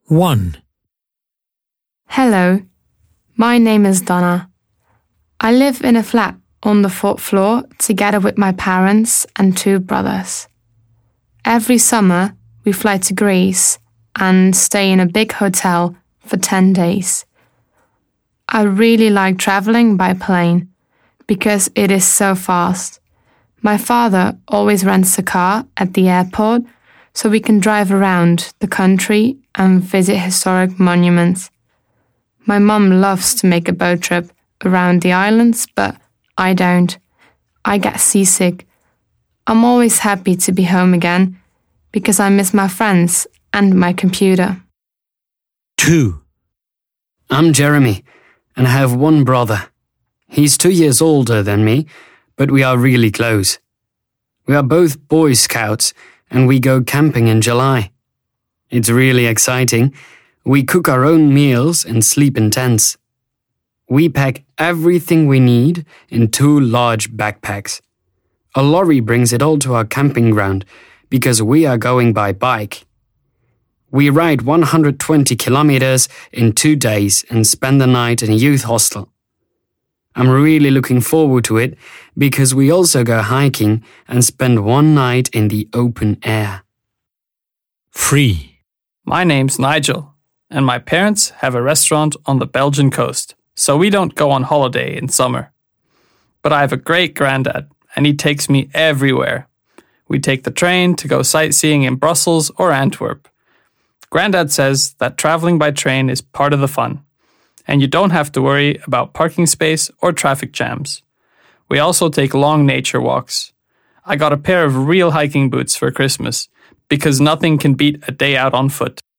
1. Hello, my name is Donna. I live in a flat on the 4th floor together with my parents and 2 brothers. Every summer, we fly to Greece and stay in a big hotel for 10 days. I really like traveling by plane because it is so fast. My father always rents a car at the airport so we can drive around the country and visit historic monuments. My mum loves to make a boat trip around the islands, but I don't. I get seasick. I'm always happy to be home again because I miss my friends and my computer. 2. I'm Jeremy, and I have one brother. He's 2 years older than me, but we are really close. We are both Boy Scouts, and we go camping in July. It's really exciting. We cook our own meals and sleep in tents. We pack everything we need in 2 large backpacks. A lorry brings it all to our camping ground because we are going by bike. We ride 120 kilometers in 2 days and spend the night in a youth hostel. I'm really looking forward to it because we also go hiking and spend one night in the open air. 3. My name's Nigel, and my parents have a restaurant on the Belgian coast, so we don't go on holiday in summer. But I have a great granddad, and he takes me everywhere. We take the train to go sightseeing in Brussels or Antwerp. Granddad says that traveling by train is part of the fun, and you don't have to worry about parking space or traffic jams. We also take long nature walks. I got a pair of real hiking boots for Christmas because nothing can beat a day out on foot.